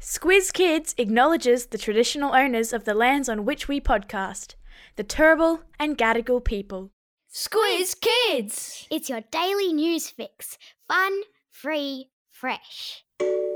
Squiz Kids acknowledges the traditional owners of the lands on which we podcast, the Turrbal and Gadigal people. Squiz Kids! It's your daily news fix. Fun, free, fresh.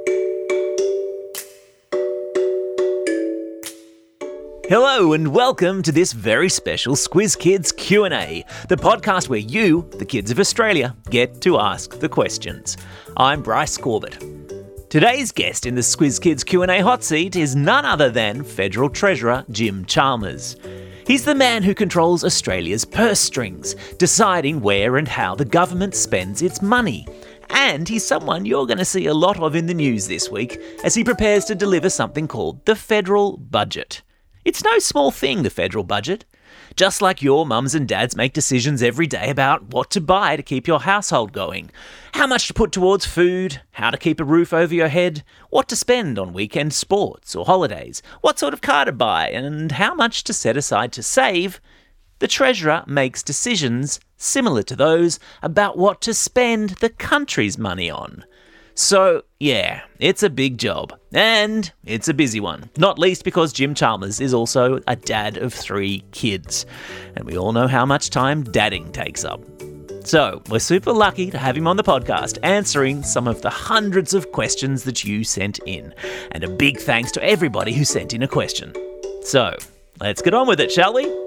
Hello and welcome to this very special Squiz Kids Q&A, the podcast where you, the kids of Australia, get to ask the questions. I'm Bryce Corbett. Today's guest in the Squiz Kids Q&A hot seat is none other than Federal Treasurer Jim Chalmers. He's the man who controls Australia's purse strings, deciding where and how the government spends its money. And he's someone you're going to see a lot of in the news this week as he prepares to deliver something called the Federal Budget. It's no small thing, the federal budget. Just like your mums and dads make decisions every day about what to buy to keep your household going, how much to put towards food, how to keep a roof over your head, what to spend on weekend sports or holidays, what sort of car to buy, and how much to set aside to save, the Treasurer makes decisions similar to those about what to spend the country's money on. So, yeah, it's a big job, and it's a busy one, not least because Jim Chalmers is also a dad of 3 kids, and we all know how much time dadding takes up. So, we're super lucky to have him on the podcast answering some of the hundreds of questions that you sent in, and a big thanks to everybody who sent in a question. So, let's get on with it, shall we?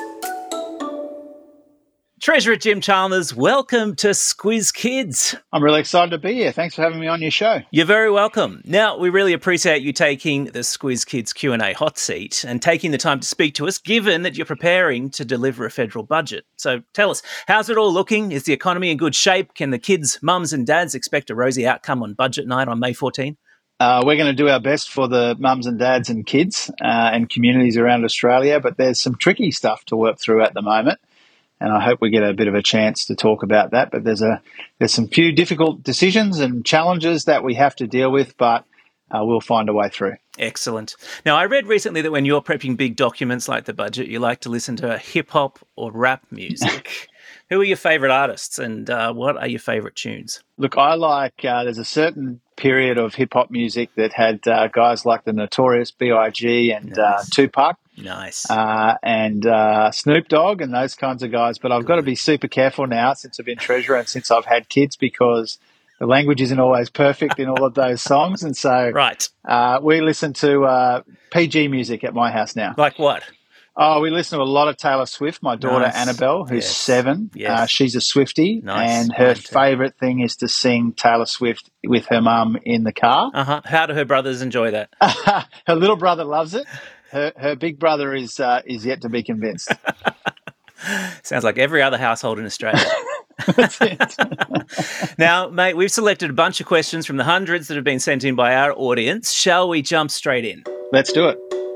Treasurer Jim Chalmers, welcome to Squiz Kids. I'm really excited to be here. Thanks for having me on your show. You're very welcome. Now, we really appreciate you taking the Squiz Kids Q&A hot seat and taking the time to speak to us, given that you're preparing to deliver a federal budget. So tell us, how's it all looking? Is the economy in good shape? Can the kids, mums and dads expect a rosy outcome on budget night on May 14? We're going to do our best for the mums and dads and kids and communities around Australia, but there's some tricky stuff to work through at the moment. And I hope we get a bit of a chance to talk about that. But there's some few difficult decisions and challenges that we have to deal with, but we'll find a way through. Excellent. Now, I read recently that when you're prepping big documents like the budget, you like to listen to hip-hop or rap music. Who are your favourite artists and what are your favourite tunes? Look, I like, there's a certain period of hip-hop music that had guys like the Notorious B.I.G. and Nice. Tupac. Nice. And Snoop Dogg and those kinds of guys. But I've got to be super careful now since I've been treasurer and since I've had kids because the language isn't always perfect in all of those songs. And so Right. We listen to PG music at my house now. Like what? Oh, we listen to a lot of Taylor Swift. My daughter, Nice. Annabelle, who's Yes. 7, Yes. she's a Swiftie. Nice. And her Mine too. favourite thing is to sing Taylor Swift with her mum in the car. Uh-huh. How do her brothers enjoy that? Her little brother loves it. Her big brother is yet to be convinced. Sounds like every other household in Australia. That's it. Now, mate, we've selected a bunch of questions from the hundreds that have been sent in by our audience. Shall we jump straight in? Let's do it.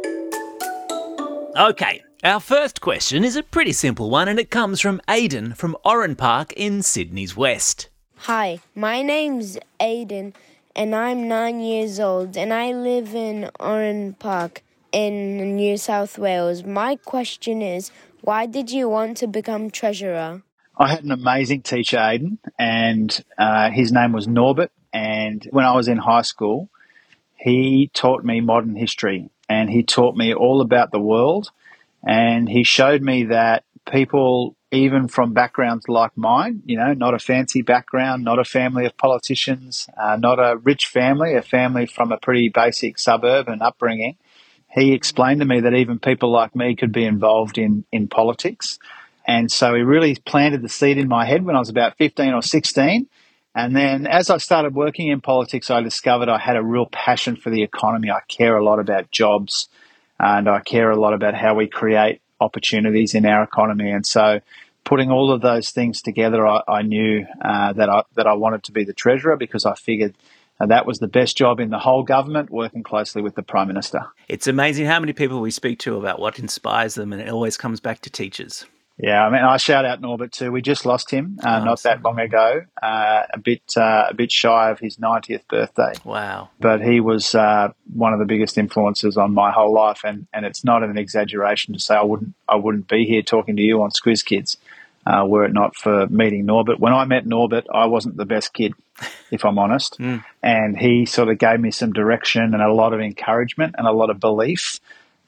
Okay, our first question is a pretty simple one and it comes from Aidan from Oran Park in Sydney's West. Hi, my name's Aiden and I'm 9 years old and I live in Oran Park in New South Wales. My question is, why did you want to become treasurer? I had an amazing teacher, Aidan, and his name was Norbert. And when I was in high school, he taught me modern history and he taught me all about the world. And he showed me that people, even from backgrounds like mine, you know, not a fancy background, not a family of politicians, not a rich family, a family from a pretty basic suburban upbringing, he explained to me that even people like me could be involved in politics. And so he really planted the seed in my head when I was about 15 or 16. And then as I started working in politics, I discovered I had a real passion for the economy. I care a lot about jobs and I care a lot about how we create opportunities in our economy. And so putting all of those things together, I knew that I wanted to be the treasurer because I figured that was the best job in the whole government, working closely with the Prime Minister. It's amazing how many people we speak to about what inspires them and it always comes back to teachers. Yeah, I mean, I shout out Norbert too. We just lost him not that long ago, a bit shy of his 90th birthday. Wow. But he was one of the biggest influences on my whole life, and it's not an exaggeration to say I wouldn't be here talking to you on Squiz Kids were it not for meeting Norbert. When I met Norbert, I wasn't the best kid. if I'm honest. And he sort of gave me some direction and a lot of encouragement and a lot of belief.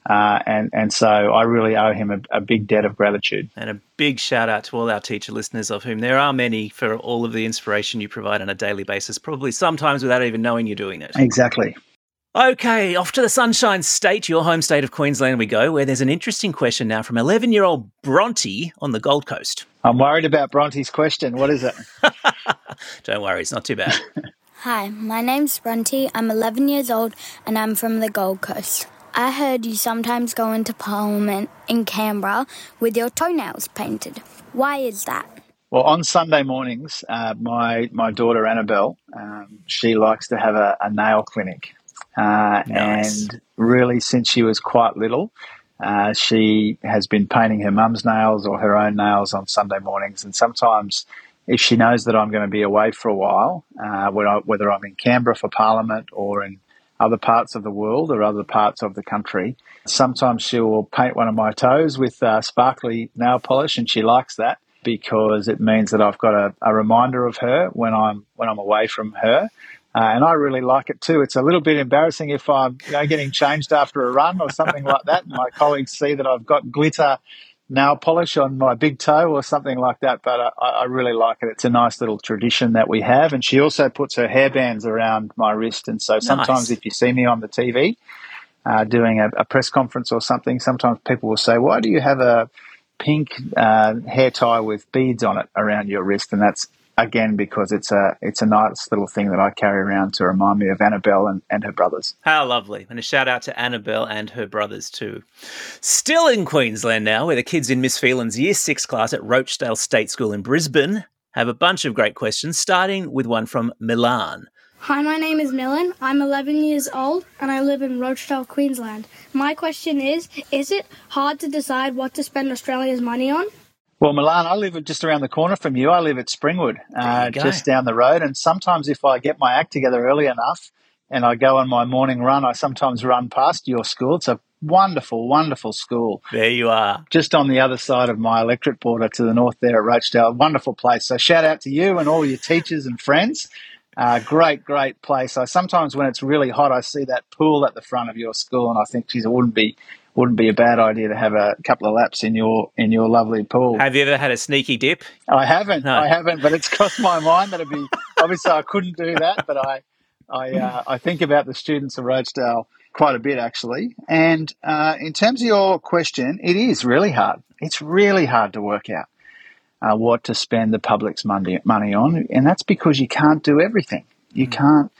And so I really owe him a big debt of gratitude. And a big shout out to all our teacher listeners, of whom there are many, for all of the inspiration you provide on a daily basis, probably sometimes without even knowing you're doing it. Exactly. Okay, off to the Sunshine State, your home state of Queensland we go, where there's an interesting question now from 11-year-old Bronte on the Gold Coast. I'm worried about Bronte's question. What is it? Don't worry, it's not too bad. Hi, my name's Bronte. I'm 11 years old and I'm from the Gold Coast. I heard you sometimes go into Parliament in Canberra with your toenails painted. Why is that? Well, on Sunday mornings, my daughter Annabelle, she likes to have a nail clinic. Nice. And really, since she was quite little, she has been painting her mum's nails or her own nails on Sunday mornings. And sometimes, if she knows that I'm going to be away for a while, whether I'm in Canberra for Parliament or in other parts of the world or other parts of the country, sometimes she will paint one of my toes with sparkly nail polish, and she likes that because it means that I've got a reminder of her when I'm away from her. And I really like it too. It's a little bit embarrassing if I'm getting changed after a run or something like that, and my colleagues see that I've got glitter nail polish on my big toe or something like that, but I really like it. It's a nice little tradition that we have. And she also puts her hairbands around my wrist, and so sometimes if you see me on the TV doing a press conference or something, sometimes people will say, why do you have a pink hair tie with beads on it around your wrist? And that's, again, because it's a nice little thing that I carry around to remind me of Annabelle and her brothers. How lovely. And a shout out to Annabelle and her brothers too. Still in Queensland now, where the kids in Miss Phelan's Year 6 class at Rochdale State School in Brisbane have a bunch of great questions, starting with one from Milan. Hi, my name is Milan. I'm 11 years old and I live in Rochdale, Queensland. My question is it hard to decide what to spend Australia's money on? Well, Milan, I live just around the corner from you. I live at Springwood, just down the road. And sometimes if I get my act together early enough and I go on my morning run, I sometimes run past your school. It's a wonderful, wonderful school. There you are. Just on the other side of my electorate border to the north there at Rochdale. Wonderful place. So shout out to you and all your teachers and friends. Great, great place. Sometimes when it's really hot, I see that pool at the front of your school and I think, geez, it wouldn't be a bad idea to have a couple of laps in your lovely pool. Have you ever had a sneaky dip? I haven't. No. I haven't, but it's crossed my mind that it'd be obviously I couldn't do that, but I think about the students of Rochdale quite a bit actually. And in terms of your question, it is really hard. It's really hard to work out what to spend the public's money on, and that's because you can't do everything. You can't.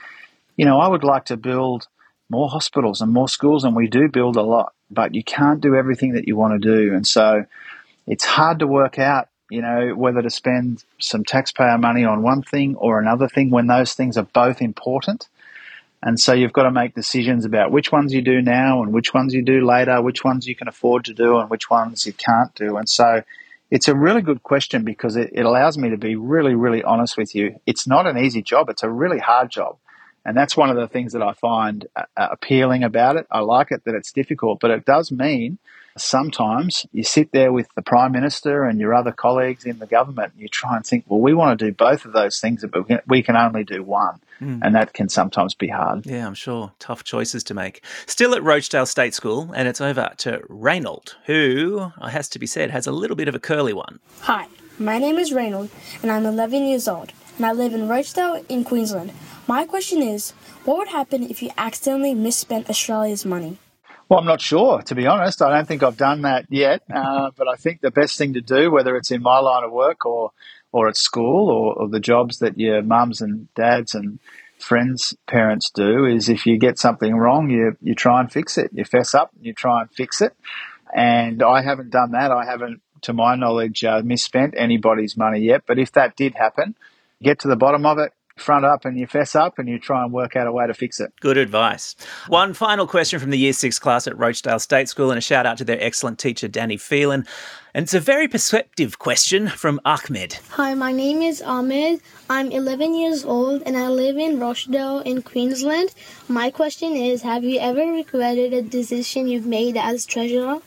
I would like to build more hospitals and more schools, and we do build a lot, but you can't do everything that you want to do. And so it's hard to work out, whether to spend some taxpayer money on one thing or another thing when those things are both important. And so you've got to make decisions about which ones you do now and which ones you do later, which ones you can afford to do and which ones you can't do. And so it's a really good question because it allows me to be really, really honest with you. It's not an easy job. It's a really hard job. And that's one of the things that I find appealing about it. I like it that it's difficult, but it does mean sometimes you sit there with the Prime Minister and your other colleagues in the government and you try and think, well, we want to do both of those things, but we can only do one. And that can sometimes be hard. Yeah, I'm sure. Tough choices to make. Still at Rochdale State School, and it's over to Reynold, who, it has to be said, has a little bit of a curly one. Hi, my name is Reynold and I'm 11 years old and I live in Rochdale in Queensland. My question is, what would happen if you accidentally misspent Australia's money? Well, I'm not sure, to be honest. I don't think I've done that yet, but I think the best thing to do, whether it's in my line of work or at school or the jobs that your mums and dads and friends' parents do, is if you get something wrong, you try and fix it. You fess up and you try and fix it. And I haven't done that. I haven't, to my knowledge, misspent anybody's money yet. But if that did happen, get to the bottom of it, front up and you fess up and you try and work out a way to fix it. Good advice. One final question from the Year 6 class at Rochdale State School, and a shout out to their excellent teacher, Danny Phelan. And it's a very perceptive question from Ahmed. Hi, my name is Ahmed. I'm 11 years old and I live in Rochdale in Queensland. My question is, have you ever regretted a decision you've made as treasurer?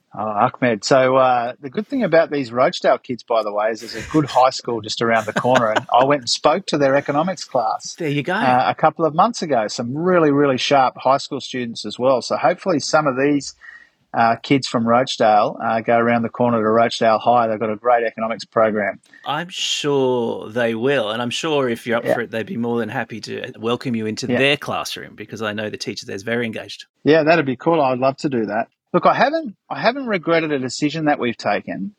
Oh, Ahmed. So the good thing about these Rochedale kids, by the way, is there's a good high school just around the corner. And I went and spoke to their economics class There you go. a couple of months ago. Some really, really sharp high school students as well. So hopefully some of these kids from Rochedale go around the corner to Rochedale High. They've got a great economics program. I'm sure they will. And I'm sure if you're up for it, they'd be more than happy to welcome you into their classroom, because I know the teacher there's very engaged. Yeah, that'd be cool. I'd love to do that. Look, I haven't regretted a decision that we've taken.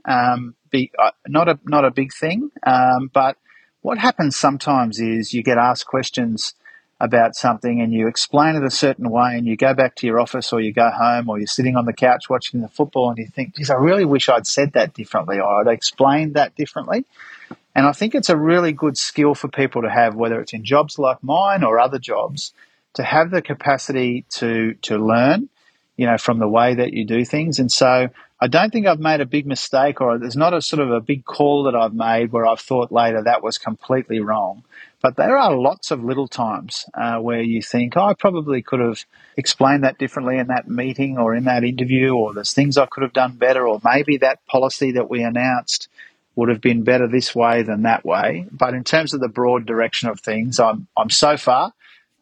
Not a big thing, but what happens sometimes is you get asked questions about something and you explain it a certain way, and you go back to your office or you go home or you're sitting on the couch watching the football and you think, geez, I really wish I'd said that differently or I'd explained that differently. And I think it's a really good skill for people to have, whether it's in jobs like mine or other jobs, to have the capacity to learn, from the way that you do things. And so I don't think I've made a big mistake, or there's not a sort of a big call that I've made where I've thought later that was completely wrong. But there are lots of little times where you think, I probably could have explained that differently in that meeting or in that interview, or there's things I could have done better, or maybe that policy that we announced would have been better this way than that way. But in terms of the broad direction of things, I'm so far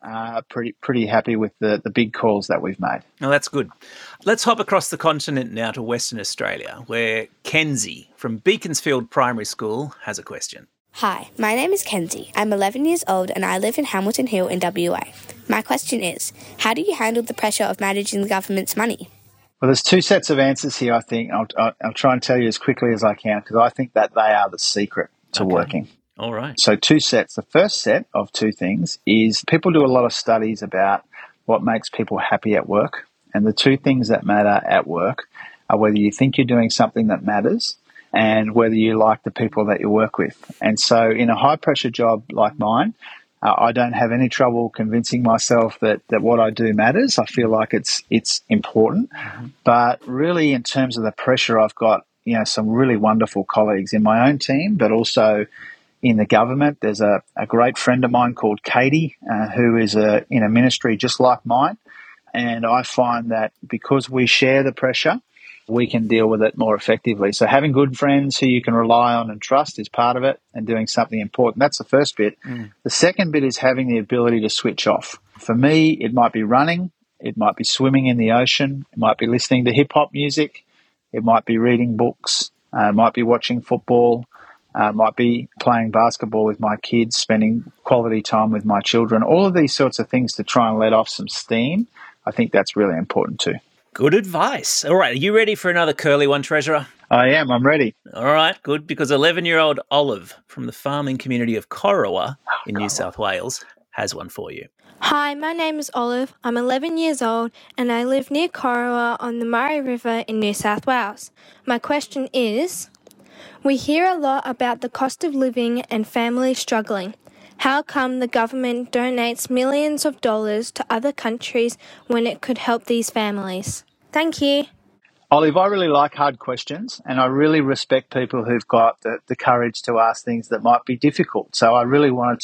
pretty happy with the big calls that we've made. Oh, that's good. Let's hop across the continent now to Western Australia, where Kenzie from Beaconsfield Primary School has a question. Hi, my name is Kenzie. I'm 11 years old and I live in Hamilton Hill in WA. My question is, how do you handle the pressure of managing the government's money? Well, there's two sets of answers here, I think. I'll try and tell you as quickly as I can, because I think that they are the secret to working. All right. So two sets. The first set of two things is people do a lot of studies about what makes people happy at work. And the two things that matter at work are whether you think you're doing something that matters and whether you like the people that you work with. And so in a high-pressure job like mine, I don't have any trouble convincing myself that what I do matters. I feel like it's important. Mm-hmm. But really, in terms of the pressure, I've got some really wonderful colleagues in my own team, but also in the government. There's a great friend of mine called Katie, who is in a ministry just like mine. And I find that because we share the pressure, we can deal with it more effectively. So having good friends who you can rely on and trust is part of it, and doing something important. That's the first bit. The second bit is having the ability to switch off. For me, it might be running, it might be swimming in the ocean, it might be listening to hip-hop music, it might be reading books, it might be watching football, might be playing basketball with my kids, spending quality time with my children. All of these sorts of things to try and let off some steam. I think that's really important too. Good advice. All right, are you ready for another curly one, Treasurer? I am. I'm ready. All right, good, because 11-year-old Olive from the farming community of Corowa in New South Wales has one for you. Hi, my name is Olive. I'm 11 years old and I live near Corowa on the Murray River in New South Wales. My question is, we hear a lot about the cost of living and families struggling. How come the government donates millions of dollars to other countries when it could help these families? Thank you. Olive, I really like hard questions, and I really respect people who've got the courage to ask things that might be difficult. So I really wanted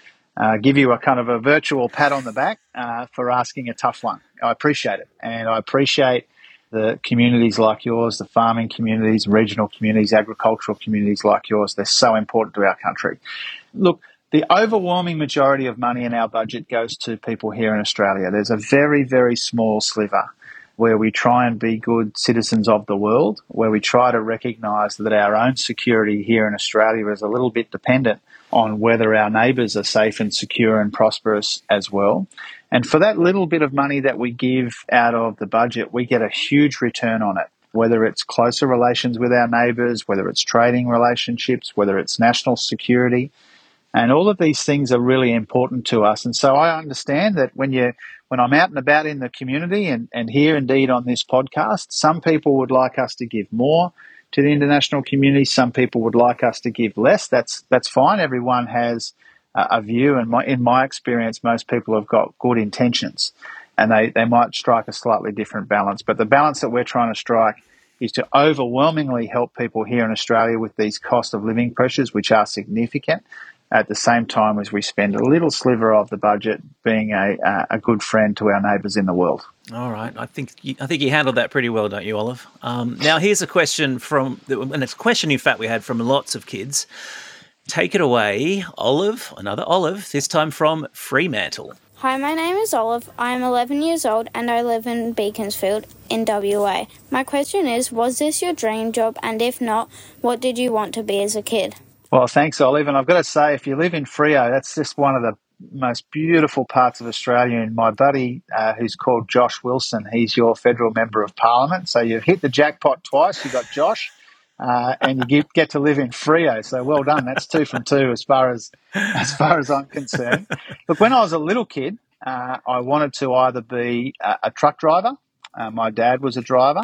to give you a kind of a virtual pat on the back for asking a tough one. I appreciate it, and I appreciate the communities like yours, the farming communities, regional communities, agricultural communities like yours. They're so important to our country. Look, the overwhelming majority of money in our budget goes to people here in Australia. There's a very, very small sliver where we try and be good citizens of the world, where we try to recognise that our own security here in Australia is a little bit dependent on whether our neighbours are safe and secure and prosperous as well. And for that little bit of money that we give out of the budget, we get a huge return on it, whether it's closer relations with our neighbours, whether it's trading relationships, whether it's national security. And all of these things are really important to us. And so I understand that when I'm out and about in the community and here indeed on this podcast, some people would like us to give more to the international community. Some people would like us to give less. That's fine. Everyone has a view. And in my experience, most people have got good intentions and they might strike a slightly different balance. But the balance that we're trying to strike is to overwhelmingly help people here in Australia with these cost of living pressures, which are significant. at the same time as we spend a little sliver of the budget being a good friend to our neighbours in the world. All right. I think you handled that pretty well, don't you, Olive? Now, here's a question and it's a question, in fact, we had from lots of kids. Take it away, Olive, another Olive, this time from Fremantle. Hi, my name is Olive. I am 11 years old and I live in Beaconsfield in WA. My question is, was this your dream job? And if not, what did you want to be as a kid? Well, thanks, Olive. And I've got to say, if you live in Freo, that's just one of the most beautiful parts of Australia. And my buddy, who's called Josh Wilson, he's your federal member of parliament. So you've hit the jackpot twice. You got Josh, and you get to live in Freo. So well done. That's 2 from 2 as far as I'm concerned. Look, when I was a little kid, I wanted to either be a truck driver. My dad was a driver,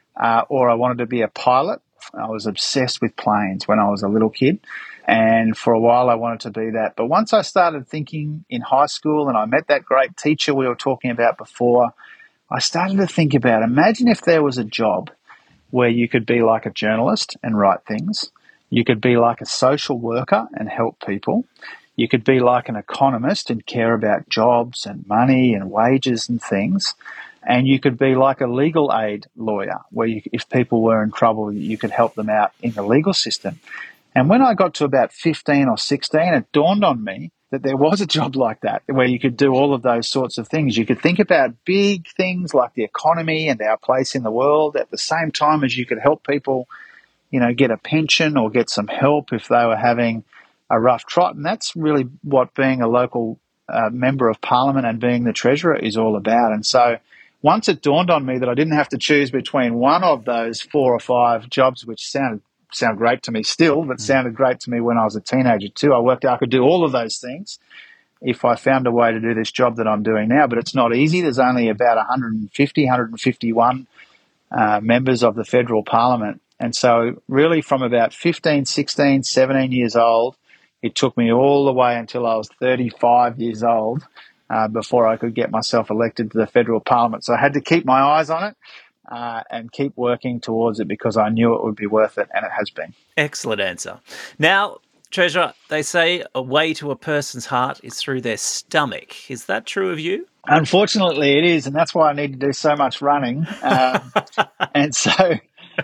or I wanted to be a pilot. I was obsessed with planes when I was a little kid, and for a while I wanted to be that. But once I started thinking in high school and I met that great teacher we were talking about before, I started to think about, imagine if there was a job where you could be like a journalist and write things, you could be like a social worker and help people, you could be like an economist and care about jobs and money and wages and things. And you could be like a legal aid lawyer where if people were in trouble, you could help them out in the legal system. And when I got to about 15 or 16, it dawned on me that there was a job like that where you could do all of those sorts of things. You could think about big things like the economy and our place in the world at the same time as you could help people, get a pension or get some help if they were having a rough trot. And that's really what being a local member of parliament and being the treasurer is all about. And so once it dawned on me that I didn't have to choose between one of those 4 or 5 jobs, which sound great to me still, but sounded great to me when I was a teenager too, I worked out I could do all of those things if I found a way to do this job that I'm doing now. But it's not easy. There's only about 151 members of the federal parliament. And so really from about 15, 16, 17 years old, it took me all the way until I was 35 years old before I could get myself elected to the federal parliament. So I had to keep my eyes on it and keep working towards it because I knew it would be worth it, and it has been. Excellent answer. Now, Treasurer, they say a way to a person's heart is through their stomach. Is that true of you? Unfortunately, it is, and that's why I need to do so much running. And so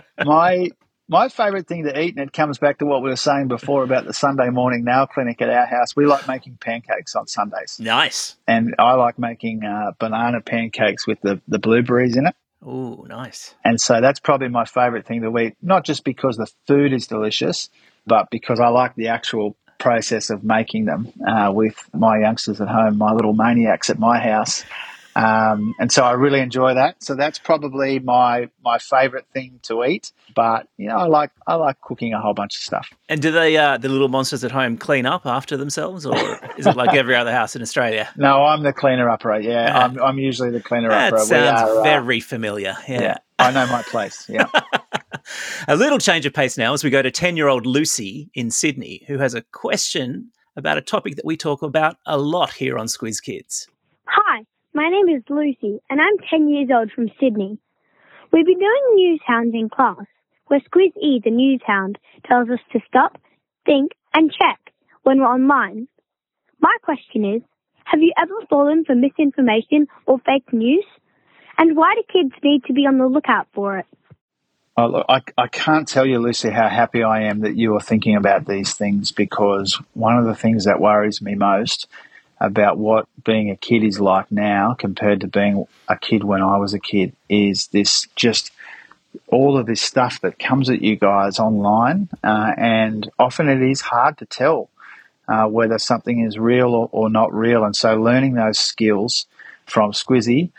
my favourite thing to eat, and it comes back to what we were saying before about the Sunday morning nail clinic at our house, we like making pancakes on Sundays. Nice. And I like making banana pancakes with the blueberries in it. Ooh, nice. And so that's probably my favourite thing to eat, not just because the food is delicious, but because I like the actual process of making them with my youngsters at home, my little maniacs at my house. And so I really enjoy that. So that's probably my favourite thing to eat. But I like cooking a whole bunch of stuff. And do they the little monsters at home clean up after themselves, or is it like every other house in Australia? No, I'm the cleaner upper. Yeah, I'm usually the cleaner upper. That sounds very familiar. Yeah, I know my place. Yeah. A little change of pace now as we go to 10-year-old Lucy in Sydney, who has a question about a topic that we talk about a lot here on Squiz Kids. Hi. My name is Lucy, and I'm 10 years old from Sydney. We've been doing news hounds in class, where Squiz E, the news hound, tells us to stop, think, and check when we're online. My question is, have you ever fallen for misinformation or fake news? And why do kids need to be on the lookout for it? Oh, look, I can't tell you, Lucy, how happy I am that you are thinking about these things, because one of the things that worries me most about what being a kid is like now compared to being a kid when I was a kid is this just all of this stuff that comes at you guys online, and often it is hard to tell whether something is real or not real. And so learning those skills from Squizzy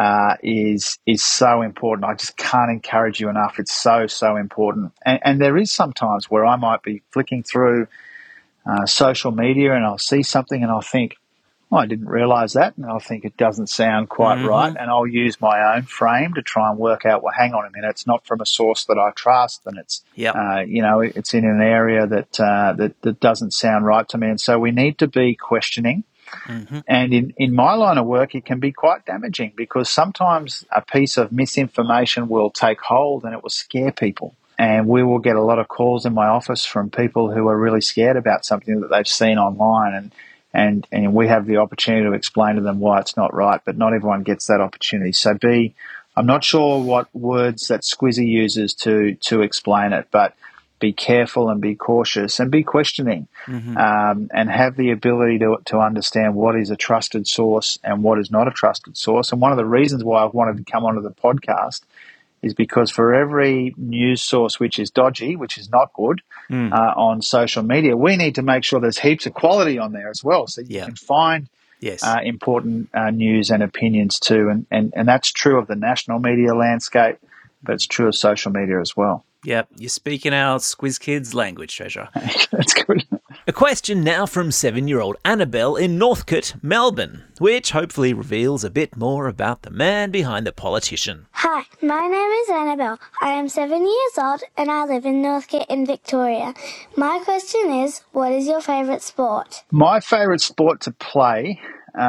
is so important. I just can't encourage you enough. It's so important. And there is sometimes where I might be flicking through social media and I'll see something and I'll think, I didn't realise that, and I'll think it doesn't sound quite right, and I'll use my own frame to try and work out, well, hang on a minute, it's not from a source that I trust, and it's it's in an area that doesn't sound right to me, and so we need to be questioning. And in my line of work, it can be quite damaging because sometimes a piece of misinformation will take hold and it will scare people. and we will get a lot of calls in my office from people who are really scared about something that they've seen online, and we have the opportunity to explain to them why it's not right, but not everyone gets that opportunity. So I'm not sure what words that Squizzy uses to explain it, but be careful and be cautious and be questioning, and have the ability to understand what is a trusted source and what is not a trusted source. And one of the reasons why I've wanted to come onto the podcast is because for every news source which is dodgy, which is not good, on social media, we need to make sure there's heaps of quality on there as well, so you can find important news and opinions too. And that's true of the national media landscape, but it's true of social media as well. Yep, you're speaking our Squiz Kids language, Treasurer. That's good. A question now from 7-year-old Annabelle in Northcote, Melbourne, which hopefully reveals a bit more about the man behind the politician. Hi, my name is Annabelle. I am 7 years old and I live in Northcote in Victoria. My question is, what is your favourite sport? My favourite sport to play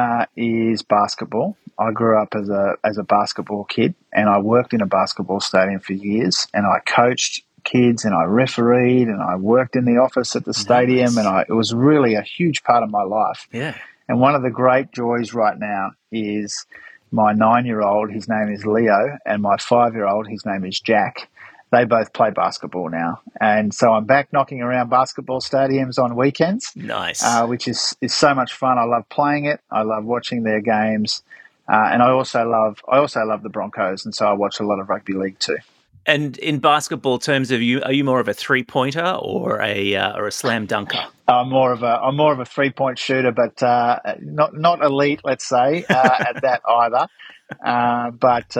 is basketball. I grew up as a basketball kid, and I worked in a basketball stadium for years, and I coached kids and I refereed and I worked in the office at the stadium, and it was really a huge part of my life. Yeah. And one of the great joys right now is my 9-year-old, his name is Leo, and my 5-year-old, his name is Jack. They both play basketball now. And so I'm back knocking around basketball stadiums on weekends. Nice. Which is so much fun. I love playing it. I love watching their games. And I also love the Broncos, and so I watch a lot of rugby league too. And in basketball terms, are you more of a 3-pointer or a slam dunker? I'm more of a 3-point shooter, but not elite, let's say, at that either. But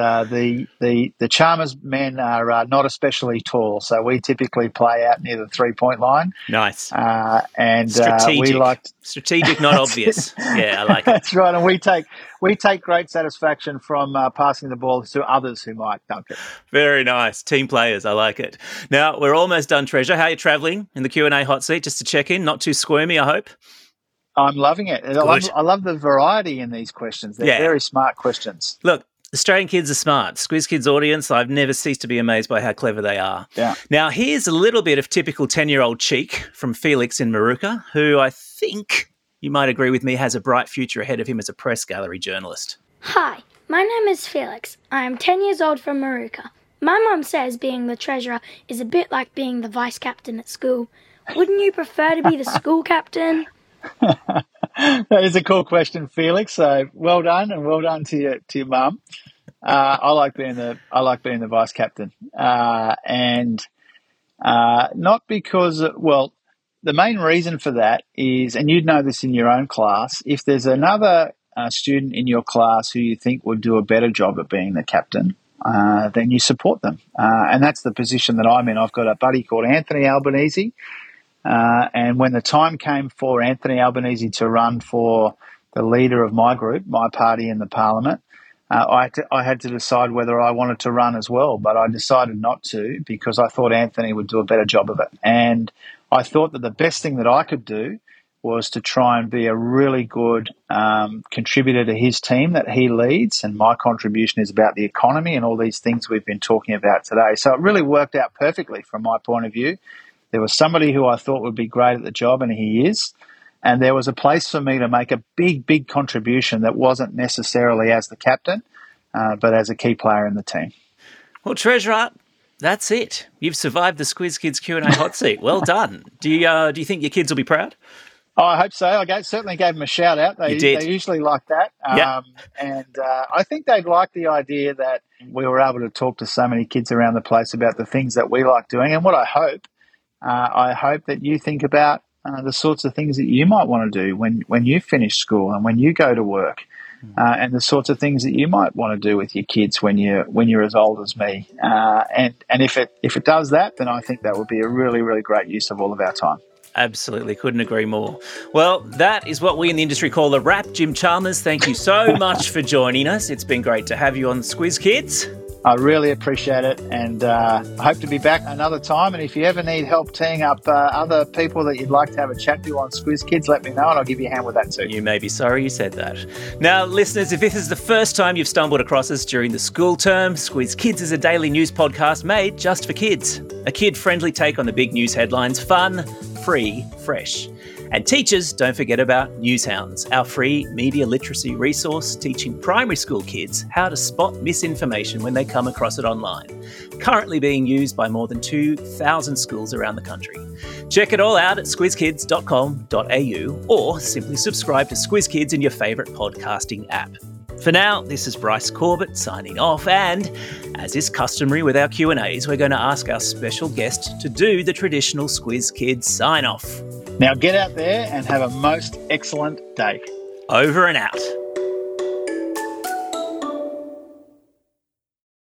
the Chalmers men are not especially tall, so we typically play out near the 3-point line. Nice. And strategic. Strategic, not obvious. Yeah, I like it. That's right, and we take great satisfaction from passing the ball to others who might dunk it. Very nice. Team players, I like it. Now, we're almost done, Treasure. How are you travelling in the Q&A hot seat? Just to check in, not too squirmy, I hope? I'm loving it. I love the variety in these questions. They're very smart questions. Look, Australian kids are smart. Squiz Kids audience, I've never ceased to be amazed by how clever they are. Yeah. Now, here's a little bit of typical 10-year-old cheek from Felix in Maruka, who I think you might agree with me has a bright future ahead of him as a press gallery journalist. Hi, my name is Felix. I am 10 years old from Maruka. My mum says being the treasurer is a bit like being the vice captain at school. Wouldn't you prefer to be the school captain? That is a cool question, Felix. So well done, and well done to your mum. I like being the vice captain, and not because the main reason for that is, and you'd know this in your own class, if there's another student in your class who you think would do a better job at being the captain, then you support them, and that's the position that I'm in. I've got a buddy called Anthony Albanese. And when the time came for Anthony Albanese to run for the leader of my group, my party in the parliament, I had to decide whether I wanted to run as well, but I decided not to because I thought Anthony would do a better job of it. And I thought that the best thing that I could do was to try and be a really good contributor to his team that he leads, and my contribution is about the economy and all these things we've been talking about today. So it really worked out perfectly from my point of view. There was somebody who I thought would be great at the job, and he is. And there was a place for me to make a big, big contribution that wasn't necessarily as the captain, but as a key player in the team. Well, Treasurer, that's it. You've survived the Squiz Kids Q&A hot seat. Well done. Do you think your kids will be proud? Oh, I hope so. I certainly gave them a shout out. They usually like that. Yep. And I think they'd like the idea that we were able to talk to so many kids around the place about the things that we like doing. And what I hope that you think about the sorts of things that you might want to do when you finish school and when you go to work, and the sorts of things that you might want to do with your kids when you're as old as me. And if it does that, then I think that would be a really, really great use of all of our time. Absolutely. Couldn't agree more. Well, that is what we in the industry call a wrap. Jim Chalmers, thank you so much for joining us. It's been great to have you on Squiz Kids. I really appreciate it, and I hope to be back another time. And if you ever need help teeing up other people that you'd like to have a chat to on Squiz Kids, let me know and I'll give you a hand with that too. You may be sorry you said that. Now, listeners, if this is the first time you've stumbled across us during the school term, Squiz Kids is a daily news podcast made just for kids. A kid-friendly take on the big news headlines, fun, free, fresh. And teachers, don't forget about Newshounds, our free media literacy resource teaching primary school kids how to spot misinformation when they come across it online. Currently being used by more than 2,000 schools around the country. Check it all out at squizkids.com.au or simply subscribe to Squiz Kids in your favourite podcasting app. For now, this is Bryce Corbett signing off, and as is customary with our Q&As, we're going to ask our special guest to do the traditional Squiz Kids sign-off. Now get out there and have a most excellent day. Over and out.